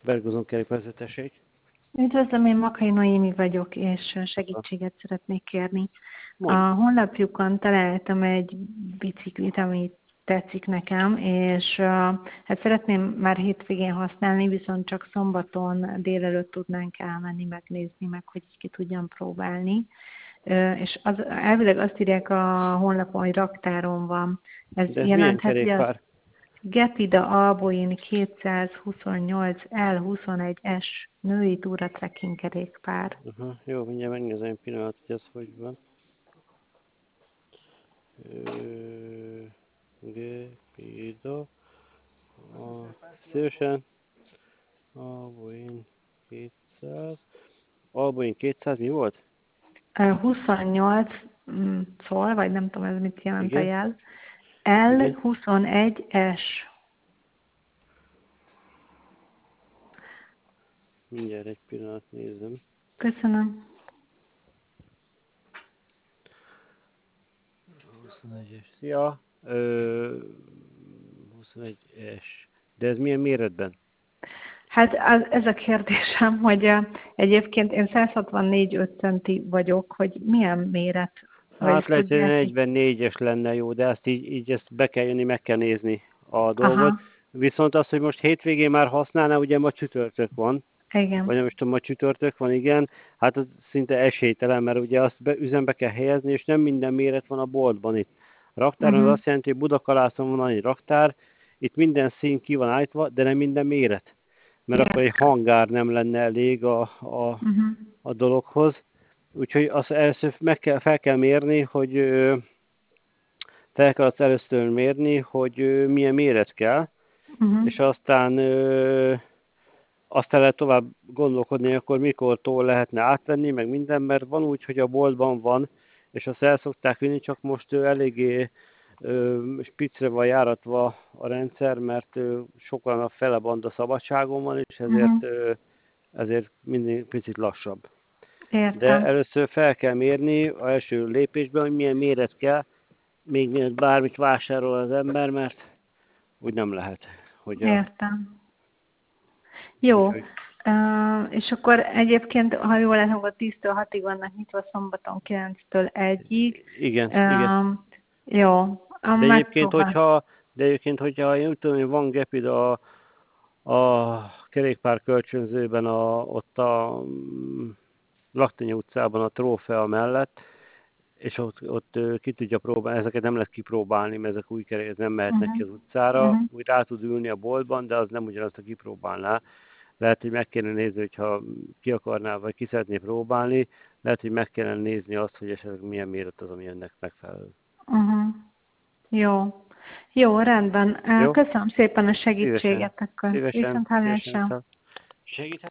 Bergozon kerékvezetőség. Üdvözlöm, én Makai Noémi vagyok, és segítséget szeretnék kérni. A Mondj. honlapjukon találtam egy biciklit, ami tetszik nekem, és hát szeretném már hétvégén használni, viszont csak szombaton délelőtt tudnánk elmenni, megnézni, meg hogy így ki tudjam próbálni. És elvileg azt írják a honlapon, hogy raktáron van. Ez De ez milyen jelentheti kerékpár? Gepida Alboin 228 L21S női túra trekking kerékpár. Jó, mindjárt megnézem egy pillanat, hogy ez hogy van. Gepida. Szívesen. Alboin 200. Alboin 200 mi volt? 28 szól, vagy nem tudom, ez mit jelent a Igen. jel. Igen. L21S. Mindjárt egy pillanat nézem. Köszönöm. 21-es. Ja, 21-es. De ez milyen méretben? Hát ez a kérdésem, hogy egyébként én 164-5 centi vagyok, hogy milyen méret? Hát lehet, hogy tudják? 44-es lenne jó, de ezt így ezt be kell jönni, meg kell nézni a dolgot. Aha, Viszont az, hogy most hétvégén már használná, ugye ma csütörtök van, vagy igen. nem is tudom, ma csütörtök van, igen, hát az szinte esélytelen, mert ugye azt üzembe kell helyezni, és nem minden méret van a boltban itt. A raktáron az azt jelenti, hogy Budakalászon van egy raktár, itt minden szín ki van állítva, de nem minden méret. Mert akkor egy hangár nem lenne elég a dologhoz. Úgyhogy azt először fel kell mérni, hogy milyen méret kell, és aztán lehet tovább gondolkodni, hogy akkor mikortól lehetne átvenni, meg minden, mert van úgy, hogy a boltban van, és azt el szokták vinni, csak most eléggé spicre van járatva a rendszer, mert sokan a fele banda szabadságon van, és ezért minden picit lassabb. De Értem. először fel kell mérni az első lépésben, hogy milyen méret kell, még mielőtt bármit vásárol az ember, mert úgy nem lehet. Értem. Jó. És akkor egyébként, ha jól látom, akkor 10-től 6-ig vannak nyitva, szombaton 9-től 1-ig. Igen. Jó. De egyébként, hogyha én úgy tudom, hogy van Gepid a kerékpár kölcsönzőben, ott a Laktanya utcában, a Trófea mellett, és ott ki tudja próbálni, ezeket nem lehet kipróbálni, mert ezek új kerék, nem mehetnek ki az utcára, úgy rá tud ülni a boltban, de az nem ugyanazt, a kipróbálná. Lehet, hogy meg kéne nézni, hogyha ki akarná, vagy ki szeretné próbálni, lehet, hogy meg kellene nézni azt, hogy esetleg milyen méret az, ami ennek megfelelő. Jó. Jó, rendben. Jó? Köszönöm szépen a Szívesen. segítséget, akkor viszont hallásra. Segíthet?